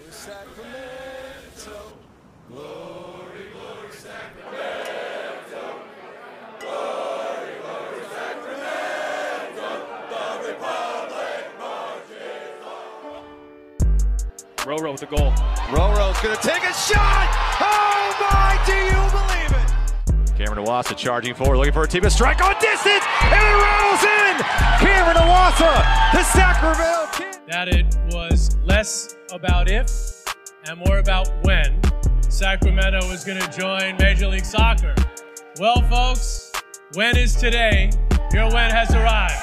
Sacramento, glory, glory, Sacramento, the Republic marches on. Roro with the goal. Roro's going to take a shot. Oh, my, do you believe it? Cameron Iwasa charging forward, looking for a team to strike on distance, and it rolls in! Cameron Iwasa, the Sacramento Kings! That it was less about if and more about when Sacramento was going to join Major League Soccer. Well, folks, when is today? Your when has arrived.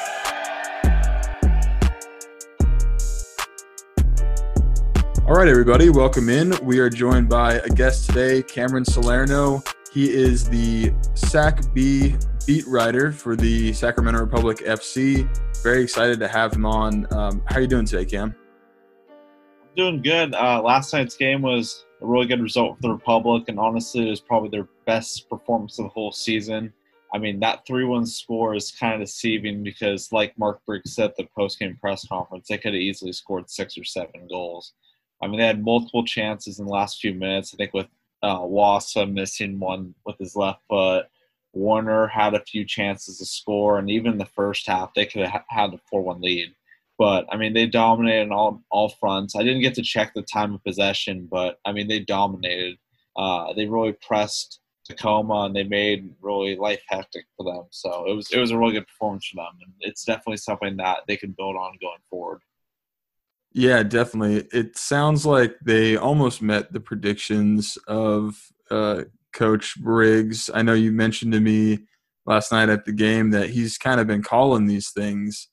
All right, everybody, welcome in. We are joined by a guest today, Cameron Salerno. He is the Sac B beat writer for the Sacramento Republic FC. Very excited to have him on. How are you doing today, Cam? Doing good. Last night's game was a really good result for the Republic, and honestly, it was probably their best performance of the whole season. I mean, that 3-1 score is kind of deceiving because, like Mark Briggs said at the post-game press conference, they could have easily scored 6 or 7 goals. I mean, they had multiple chances in the last few minutes. I think with Wassa missing one with his left foot, Warner had a few chances to score, and even in the first half, they could have had a 4-1 lead. But, I mean, they dominated on all fronts. I didn't get to check the time of possession, but, I mean, they dominated. They really pressed Tacoma, and they made really life hectic for them. So it was a really good performance for them, and it's definitely something that they can build on going forward. Yeah, definitely. It sounds like they almost met the predictions of Coach Briggs. I know you mentioned to me last night at the game that he's kind of been calling these things.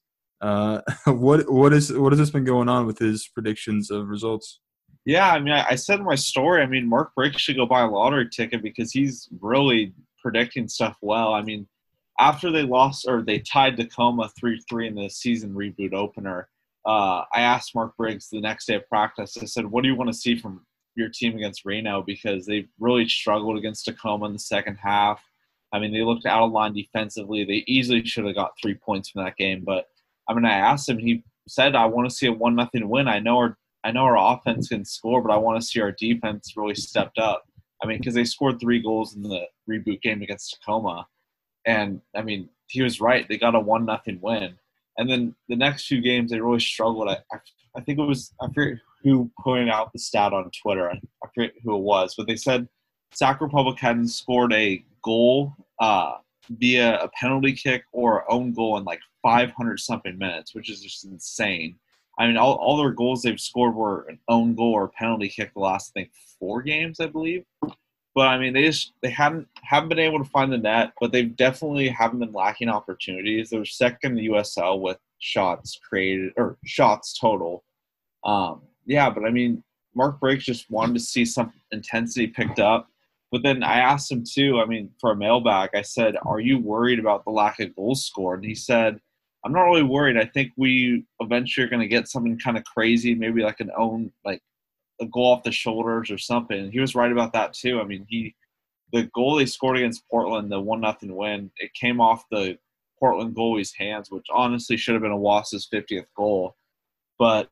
What has this been going on with his predictions of results? Yeah, I mean, I said in my story, I mean, Mark Briggs should go buy a lottery ticket because he's really predicting stuff well. I mean, after they tied Tacoma 3-3 in the season reboot opener, I asked Mark Briggs the next day of practice, I said, what do you want to see from your team against Reno? Because they really struggled against Tacoma in the second half. I mean, they looked out of line defensively. They easily should have got 3 points from that game. But, I mean, I asked him, he said, I want to see a 1-0 win. I know our offense can score, but I want to see our defense really stepped up. I mean, because they scored 3 goals in the reboot game against Tacoma. And, I mean, he was right. They got a 1-0 win. And then the next few games, they really struggled. I think it was – I forget who pointed out the stat on Twitter. I forget who it was. But they said Sac Republic hadn't scored a goal via a penalty kick or own goal in like 500-something minutes, which is just insane. I mean, all their goals they've scored were an own goal or a penalty kick the last, I think, 4 games, I believe. But, I mean, they haven't been able to find the net, but they definitely haven't been lacking opportunities. They're second in the USL with shots created – or shots total. Yeah, but, I mean, Mark Briggs just wanted to see some intensity picked up. But then I asked him, too, I mean, for a mailbag, I said, are you worried about the lack of goals scored? And he said, I'm not really worried. I think we eventually are going to get something kind of crazy, maybe like an own – like a goal off the shoulders or something. He was right about that too. I mean, the goal they scored against Portland, the 1-0 win, it came off the Portland goalie's hands, which honestly should have been Iwasa's 50th goal. But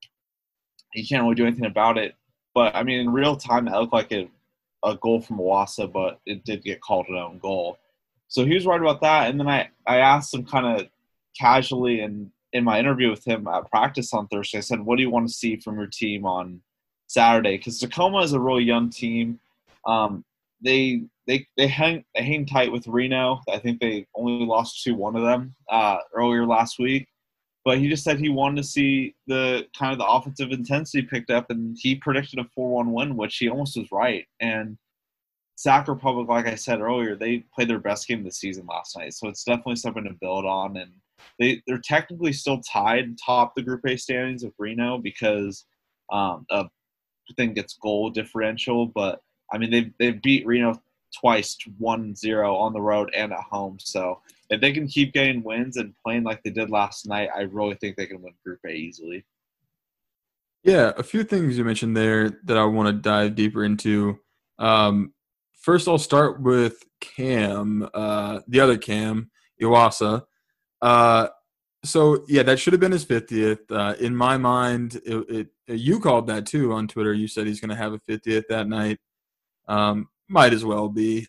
he can't really do anything about it. But, I mean, in real time, that looked like a goal from Iwasa, but it did get called an own goal. So he was right about that. And then I asked him kind of casually in my interview with him at practice on Thursday, I said, what do you want to see from your team on Saturday? Because Tacoma is a really young team. They hang tight with Reno. I think they only lost 2-1 of them earlier last week. But he just said he wanted to see the kind of the offensive intensity picked up, and he predicted a 4-1 win, which he almost was right. And Sac Republic, like I said earlier, they played their best game of the season last night, so it's definitely something to build on. And they're technically still tied top the Group A standings with Reno because of I think it's goal differential, but I mean they've beat Reno twice, 1-0 on the road and at home. So if they can keep getting wins and playing like they did last night, I really think they can win Group A easily. Yeah, a few things you mentioned there that I want to dive deeper into. First, I'll start with Cam, the other Cam, Iwasa. So yeah, that should have been his 50th. In my mind, you called that too on Twitter. You said he's going to have a 50th that night. Might as well be.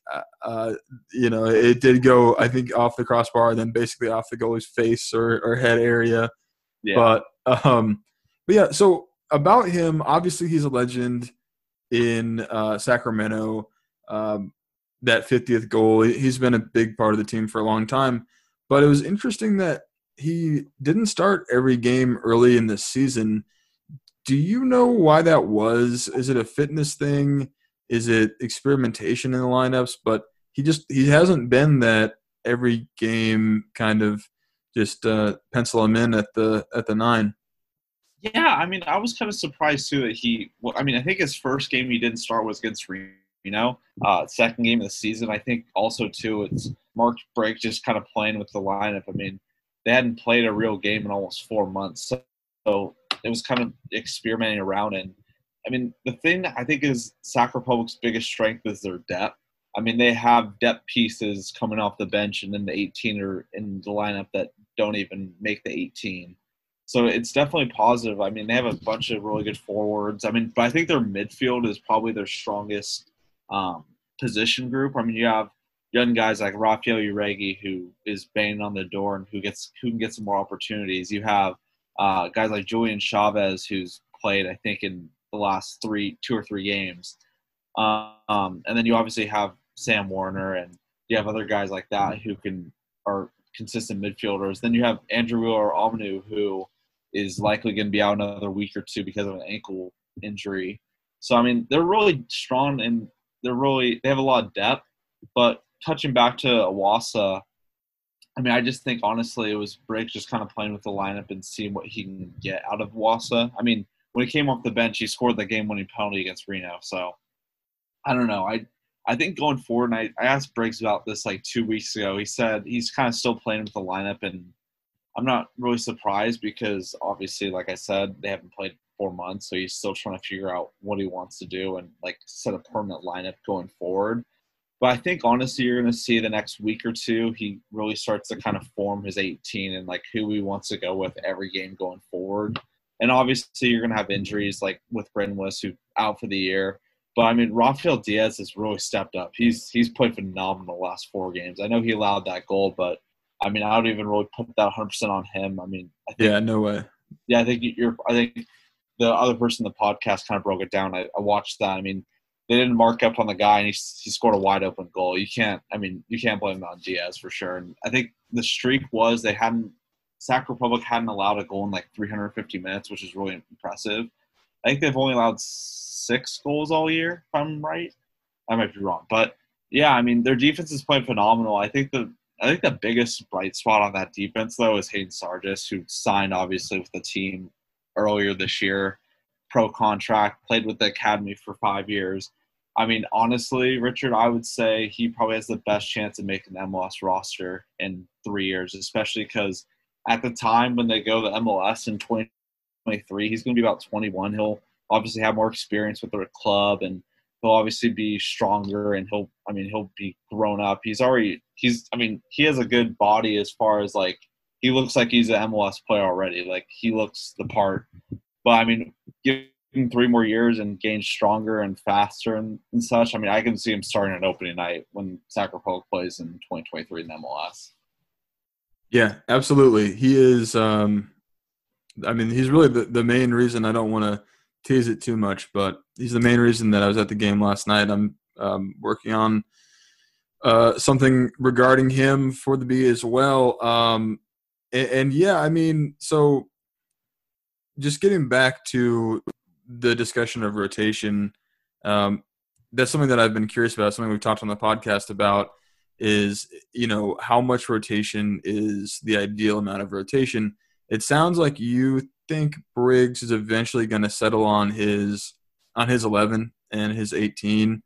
It did go, I think, off the crossbar, then basically off the goalie's face or head area. Yeah. But yeah. So about him, obviously he's a legend in Sacramento. That 50th goal, he's been a big part of the team for a long time. But it was interesting that he didn't start every game early in the season. Do you know why that was? Is it a fitness thing? Is it experimentation in the lineups? But he hasn't been that every game kind of just pencil him in at the 9. Yeah, I mean, I was kind of surprised too that I think his first game he didn't start was against Reno. Second game of the season, I think also too, it's Mark Briggs just kind of playing with the lineup. I mean, they hadn't played a real game in almost 4 months, so it was kind of experimenting around. And I mean, the thing I think is Sac Republic's biggest strength is their depth. I mean, they have depth pieces coming off the bench and then the 18 are in the lineup that don't even make the 18. So it's definitely positive. I mean, they have a bunch of really good forwards. I mean, but I think their midfield is probably their strongest position group. I mean, you have young guys like Rafael Uregi, who is banging on the door and who can get some more opportunities. You have guys like Julian Chavez, who's played, I think, in the last 2 or 3 games. And then you obviously have Sam Warner, and you have other guys like that who are consistent midfielders. Then you have Andrew Wheeler-Almanu, who is likely going to be out another week or 2 because of an ankle injury. So, I mean, they're really strong and they have a lot of depth. But touching back to Iwasa, I mean, I just think, honestly, it was Briggs just kind of playing with the lineup and seeing what he can get out of Iwasa. I mean, when he came off the bench, he scored the game-winning penalty against Reno. So, I don't know. I think going forward, and I asked Briggs about this like 2 weeks ago. He said he's kind of still playing with the lineup, and I'm not really surprised because, obviously, like I said, they haven't played 4 months, so he's still trying to figure out what he wants to do and, like, set a permanent lineup going forward. But I think, honestly, you're going to see the next week or 2, he really starts to kind of form his 18 and, like, who he wants to go with every game going forward. And, obviously, you're going to have injuries, like with Brindless, who's out for the year. But, I mean, Rafael Diaz has really stepped up. He's played phenomenal the last 4 games. I know he allowed that goal, but, I mean, I don't even really put that 100% on him. I mean, I think, yeah, no way. Yeah, I think the other person in the podcast kind of broke it down. I watched that. I mean, they didn't mark up on the guy, and he scored a wide open goal. You can't blame it on Diaz for sure. And I think the streak was Sac Republic hadn't allowed a goal in like 350 minutes, which is really impressive. I think they've only allowed 6 goals all year, if I'm right. I might be wrong, but yeah, I mean, their defense is playing phenomenal. I think the biggest bright spot on that defense, though, is Hayden Sargis, who signed obviously with the team earlier this year, pro contract, played with the academy for 5 years. I mean, honestly, Richard, I would say he probably has the best chance of making the MLS roster in 3 years, especially because at the time when they go to MLS in 2023, he's going to be about 21. He'll obviously have more experience with the club, and he'll obviously be stronger, and he'll be grown up. He has a good body as far as, like, he looks like he's an MLS player already. Like, he looks the part. But, I mean, give him 3 more years and gain stronger and faster and such. I mean, I can see him starting on opening night when Sac Republic plays in 2023 in MLS. Yeah, absolutely. He is he's really the main reason. I don't want to tease it too much, but he's the main reason that I was at the game last night. I'm working on something regarding him for the B as well. And yeah, I mean, so just getting back to the discussion of rotation, that's something that I've been curious about, something we've talked on the podcast about is, how much rotation is the ideal amount of rotation. It sounds like you think Briggs is eventually going to settle on his 11 and his 18.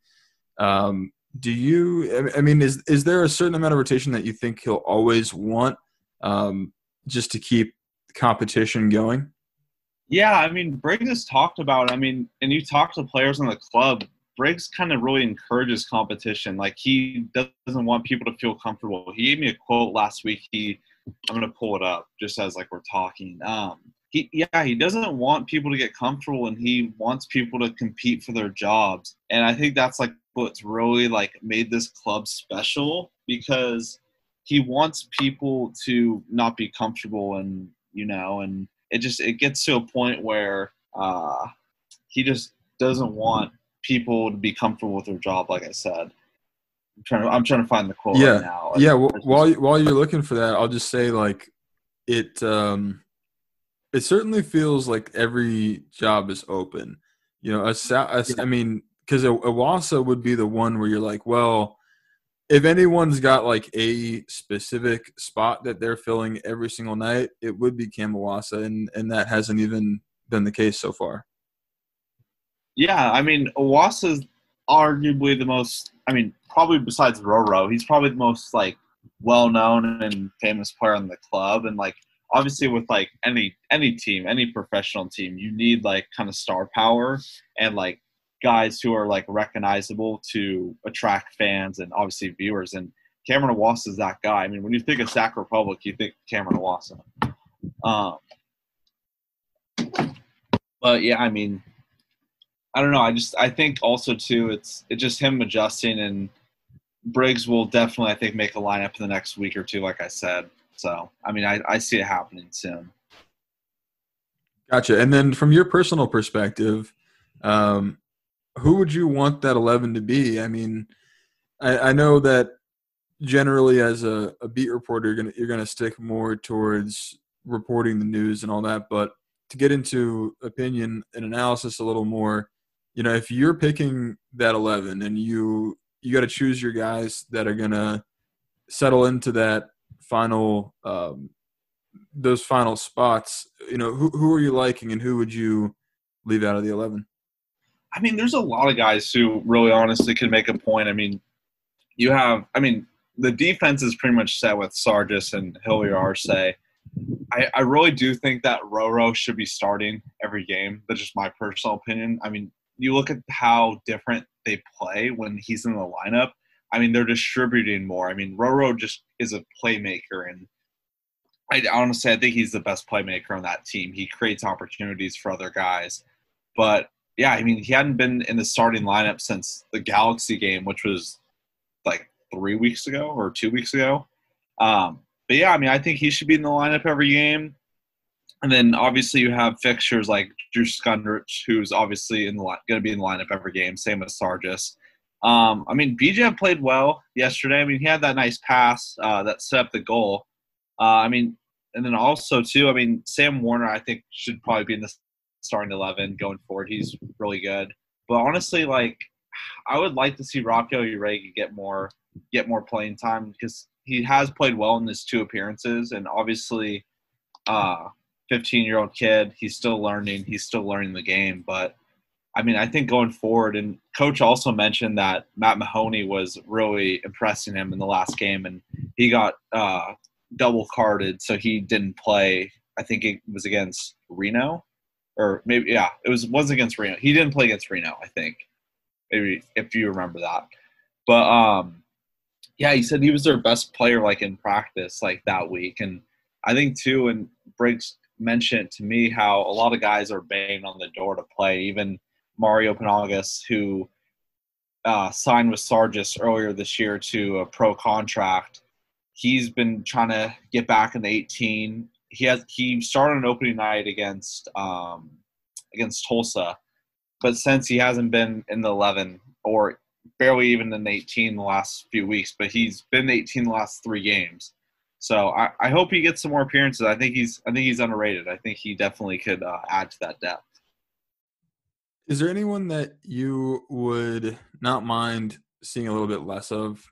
Do you? I mean, is there a certain amount of rotation that you think he'll always want, just to keep competition going? Yeah, I mean, Briggs has talked about. I mean, and you talk to players in the club. Briggs kind of really encourages competition. Like, he doesn't want people to feel comfortable. He gave me a quote last week. He I'm gonna pull it up just as like we're talking. He doesn't want people to get comfortable, and he wants people to compete for their jobs. And I think that's like what's really like made this club special, because he wants people to not be comfortable, and and it gets to a point where he just doesn't want people to be comfortable with their job. Like I said, I'm trying to find the quote right now. Yeah. While you're looking for that, I'll just say like it certainly feels like every job is open. I mean, because Iwasa would be the one where you're like, well, if anyone's got like a specific spot that they're filling every single night, it would be Cam Iwasa, and that hasn't even been the case so far. Yeah, I mean, Iwasa's arguably the most. I mean, probably besides Roro, he's probably the most like well-known and famous player on the club, and like obviously with like any team, any professional team, you need like kind of star power and like guys who are like recognizable to attract fans and obviously viewers. And Cameron Iwasa is that guy. I mean, when you think of Sac Republic, you think Cameron Iwasa. But yeah, I mean, I don't know. I think also too, it's just him adjusting, and Briggs will definitely, I think, make a lineup in the next week or two, like I said. So, I mean, I see it happening soon. Gotcha. And then from your personal perspective, who would you want that 11 to be? I mean, I know that generally as a beat reporter, you're gonna stick more towards reporting the news and all that. But to get into opinion and analysis a little more, if you're picking that 11 and you got to choose your guys that are gonna settle into that final those final spots, who are you liking, and who would you leave out of the 11? I mean, there's a lot of guys who really honestly could make a point. I mean, the defense is pretty much set with Sargis and Hilliard Arce. I really do think that Roro should be starting every game. That's just my personal opinion. I mean, you look at how different they play when he's in the lineup. I mean, they're distributing more. I mean, Roro just is a playmaker, and I think he's the best playmaker on that team. He creates opportunities for other guys. But, yeah, I mean, he hadn't been in the starting lineup since the Galaxy game, which was like 3 weeks ago or 2 weeks ago. But, yeah, I mean, I think he should be in the lineup every game. And then, obviously, you have fixtures like Drew Skundrich, who's obviously going to be in the lineup every game, same as Sargis. I mean, BJ played well yesterday. I mean, he had that nice pass that set up the goal. I mean, and then also, too, I mean, Sam Warner, I think, should probably be in the starting 11 going forward. He's really good. But honestly, like, I would like to see Raphael Uregi get more playing time, because he has played well in his 2 appearances. And obviously, 15-year-old kid, he's still learning the game. But I mean, I think going forward, and Coach also mentioned that Matt Mahoney was really impressing him in the last game, and he got double carded, so he didn't play. I think it was against Reno, or maybe, yeah, it was against Reno. He didn't play against Reno, I think, maybe, if you remember that. But yeah, he said he was their best player, like, in practice, like, that week. And I think too, and Briggs mentioned to me how a lot of guys are banging on the door to play. Even Mario Panagas, who signed with Sargis earlier this year to a pro contract, he's been trying to get back in the 18. He started an opening night against Tulsa, but since he hasn't been in the 11 or barely even in the 18 the last few weeks, but he's been 18 the last 3 games. So I hope he gets some more appearances. I think he's underrated. I think he definitely could add to that depth. Is there anyone that you would not mind seeing a little bit less of?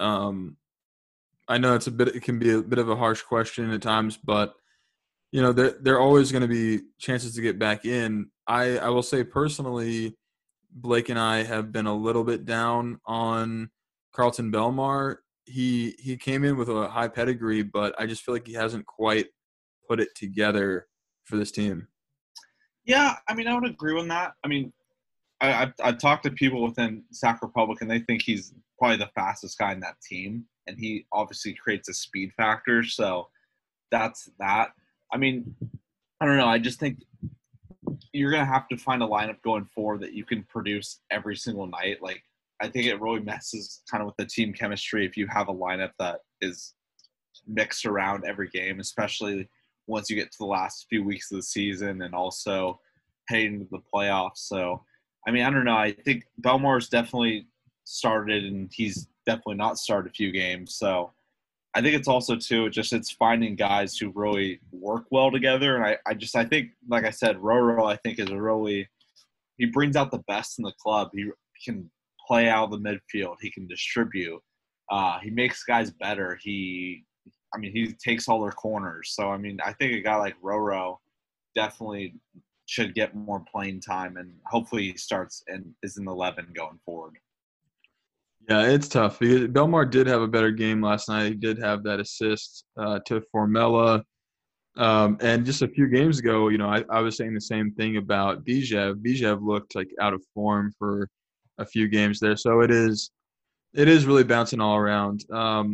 I know it can be a bit of a harsh question at times, but there are always going to be chances to get back in. I will say personally, Blake and I have been a little bit down on Carlton Belmar. He came in with a high pedigree, but I just feel like he hasn't quite put it together for this team. Yeah, I mean, I would agree on that. I mean, I've talked to people within Sac Republic, and they think he's probably the fastest guy in that team, and he obviously creates a speed factor. So that's that. I mean, I don't know. I just think you're going to have to find a lineup going forward that you can produce every single night. Like, I think it really messes kind of with the team chemistry if you have a lineup that is mixed around every game, especially once you get to the last few weeks of the season and also heading into the playoffs. So, I mean, I don't know. I think Belmar's definitely started, and he's definitely not started a few games. So I think it's also, too, it's finding guys who really work well together. And I think, like I said, Roro, I think, is he brings out the best in the club. He can play out of the midfield. He can distribute. He makes guys better. He takes all their corners. So, I mean, I think a guy like Roro definitely should get more playing time, and hopefully he starts and is in the 11 going forward. Yeah, it's tough because Belmar did have a better game last night. He did have that assist to Formella. And just a few games ago, I was saying the same thing about Bijev. Bijev looked like out of form for a few games there. So it is really bouncing all around.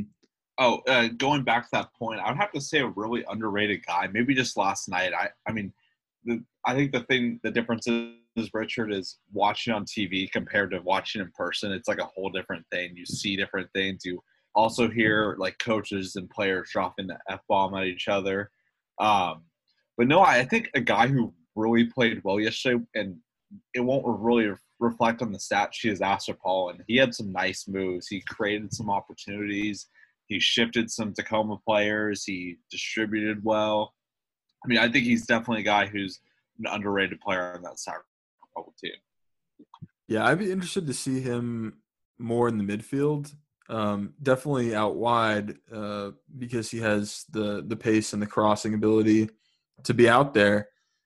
Going back to that point, I would have to say a really underrated guy, maybe just last night. I think the difference is, Richard, is watching on TV compared to watching in person. It's like a whole different thing. You see different things. You also hear like coaches and players dropping the F-bomb at each other. But no, I think a guy who really played well yesterday, and it won't really reflect on the stat sheet, is Asser and he had some nice moves. He created some opportunities. He shifted some Tacoma players. He distributed well. I mean, I think he's definitely a guy who's an underrated player on that Sacramento team. Yeah, I'd be interested to see him more in the midfield. Definitely out wide because he has the pace and the crossing ability to be out there.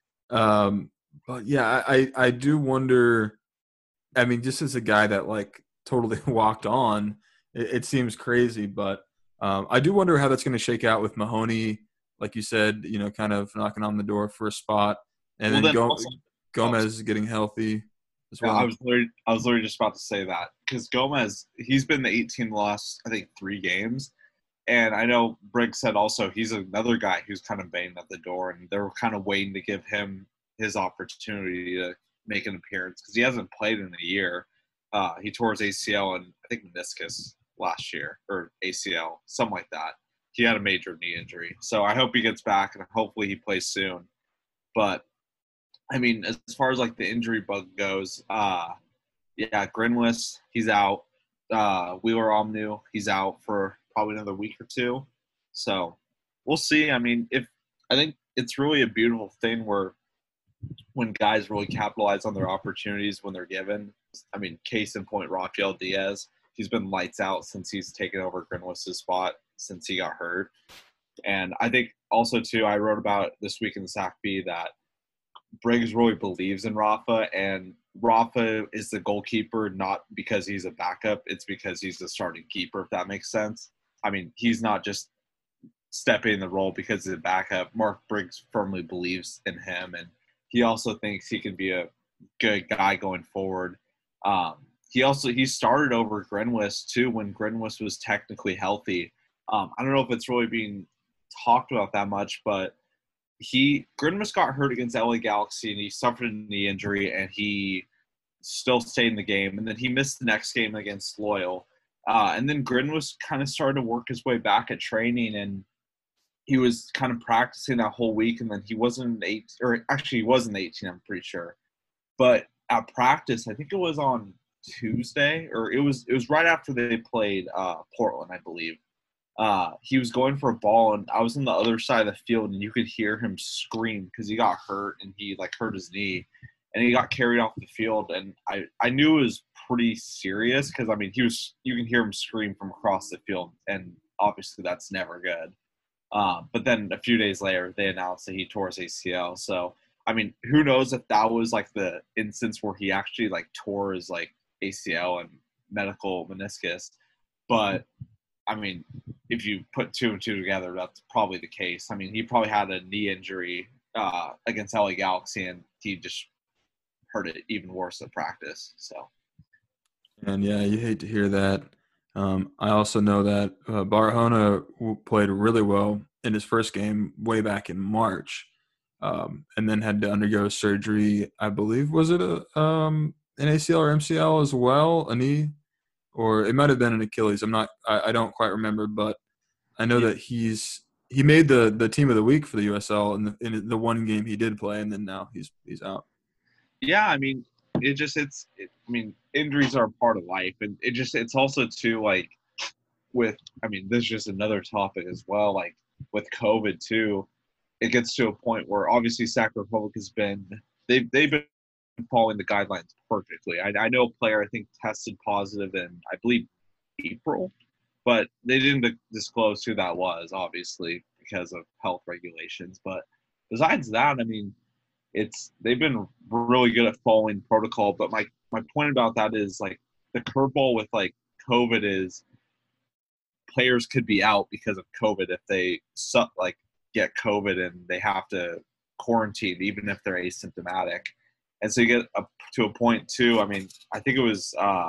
But yeah, I do wonder. I mean, just as a guy that like totally walked on, it seems crazy, but I do wonder how that's going to shake out with Mahoney, like you said, kind of knocking on the door for a spot, and then Gomez is getting healthy as well. I was literally just about to say that, because Gomez, he's been the 18 the last, I think, 3 games. And I know Briggs said also he's another guy who's kind of banging at the door, and they're kind of waiting to give him his opportunity to make an appearance because he hasn't played in a year. He tore his ACL and I think meniscus last year, or ACL, something like that. He had a major knee injury. So I hope he gets back, and hopefully he plays soon. But, I mean, as far as, like, the injury bug goes, Grinwis, he's out. Wheeler Omnu, he's out for probably another week or 2. So we'll see. I mean, I think it's really a beautiful thing where when guys really capitalize on their opportunities when they're given. I mean, case in point, Rafael Diaz, he's been lights out since he's taken over Grinwis' spot since he got hurt. And I think also, too, I wrote about this week in the Sac B that Briggs really believes in Rafa, and Rafa is the goalkeeper not because he's a backup. It's because he's the starting keeper, if that makes sense. I mean, he's not just stepping in the role because he's a backup. Mark Briggs firmly believes in him, and he also thinks he can be a good guy going forward. He started over Grinwis, too, when Grinwis was technically healthy. I don't know if it's really being talked about that much, but Grinwis got hurt against LA Galaxy, and he suffered a knee injury, and he still stayed in the game. And then he missed the next game against Loyal. And then Grinwis kind of started to work his way back at training, and he was kind of practicing that whole week. And then he wasn't he was in the 18, I'm pretty sure. But at practice, I think it was on Tuesday, or it was right after they played Portland, I believe. He was going for a ball, and I was on the other side of the field, and you could hear him scream because he got hurt, and he hurt his knee, and he got carried off the field. And I knew it was pretty serious because, I mean, you can hear him scream from across the field, and obviously that's never good. But then a few days later, they announced that he tore his ACL. So, I mean, who knows if that was the instance where he actually tore his ACL and medical meniscus. But I mean, if you put 2 and 2 together, that's probably the case. I mean, he probably had a knee injury against LA Galaxy, and he just hurt it even worse at practice. So, and yeah, you hate to hear that. I also know that Barahona played really well in his first game way back in March, and then had to undergo surgery. I believe, was it an ACL or MCL as well, a knee, or it might have been an Achilles. I don't quite remember, but I know that he made the team of the week for the USL in the one game he did play, and then now he's out. Yeah, I mean, injuries are a part of life, and it's also too, like, this is just another topic as well, like with COVID too. It gets to a point where obviously Sac Republic they've been following the guidelines perfectly. I know a player I think tested positive in, I believe, April, but they didn't disclose who that was, obviously, because of health regulations. But besides that, I mean, they've been really good at following protocol. But my point about that is, like, the curveball with, like, COVID is players could be out because of COVID if they get COVID and they have to quarantine, even if they're asymptomatic. And so you get up to a point too. I mean, I think it was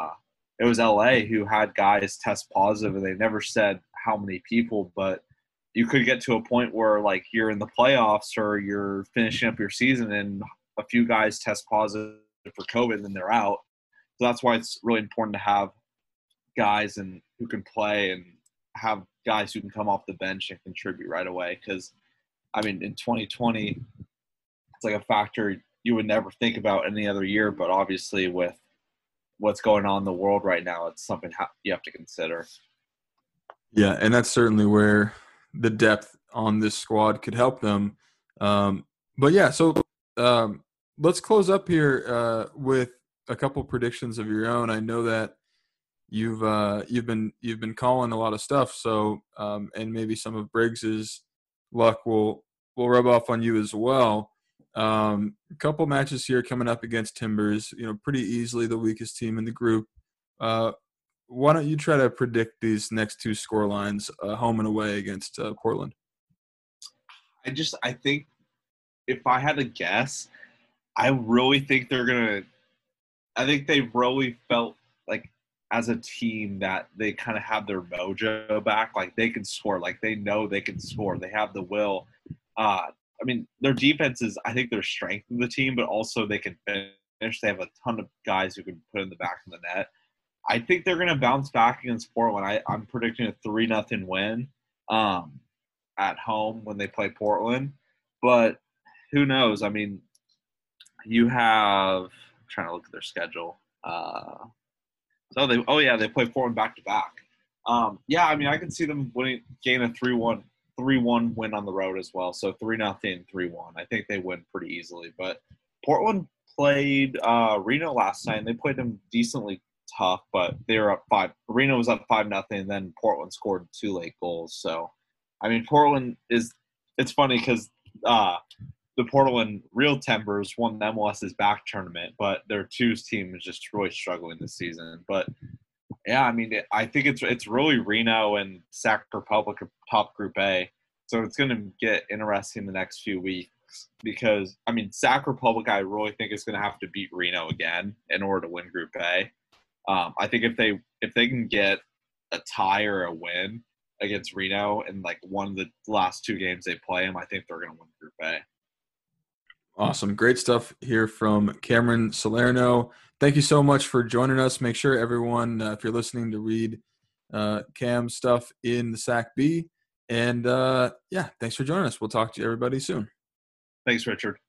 LA who had guys test positive, and they never said how many people, but you could get to a point where, like, you're in the playoffs or you're finishing up your season and a few guys test positive for COVID and then they're out. So that's why it's really important to have guys who can play and have guys who can come off the bench and contribute right away. Because, I mean, in 2020, it's like a factor you would never think about any other year, but obviously with what's going on in the world right now, it's something you have to consider. Yeah, and that's certainly where the depth on this squad could help them. But yeah, so let's close up here with a couple predictions of your own. I know that you've been calling a lot of stuff, so and maybe some of Briggs's luck will rub off on you as well. A couple matches here coming up against Timbers, pretty easily the weakest team in the group. Why don't you try to predict these next two score lines, home and away against Portland? I think if I had to guess, I really think they really felt like as a team that they kind of have their mojo back. Like, they can score. Like, they know they can score. They have the will. I mean, their defense is, I think, their strength of the team, but also they can finish. They have a ton of guys who can put in the back of the net. I think they're going to bounce back against Portland. I'm predicting a 3-0 win at home when they play Portland. But who knows? I mean, you have – I'm trying to look at their schedule. They play Portland back-to-back. I mean, I can see them gain a 3-1 win on the road as well. So 3-0, 3-1. I think they win pretty easily. But Portland played Reno last night, and they played them decently tough, but they were up 5. Reno was up 5-0, and then Portland scored 2 late goals. So, I mean, Portland is – it's funny because the Portland Real Timbers won the MLS's back tournament, but their twos team is just really struggling this season. But yeah, I mean, I think it's really Reno and Sac Republic top Group A, so it's going to get interesting the next few weeks because, I mean, Sac Republic I really think is going to have to beat Reno again in order to win Group A. I think if they can get a tie or a win against Reno in like one of the last 2 games they play them, I think they're going to win Group A. Awesome. Great stuff here from Cameron Salerno. Thank you so much for joining us. Make sure everyone, if you're listening, to read Cam's stuff in the Sac B. And, thanks for joining us. We'll talk to everybody soon. Thanks, Richard.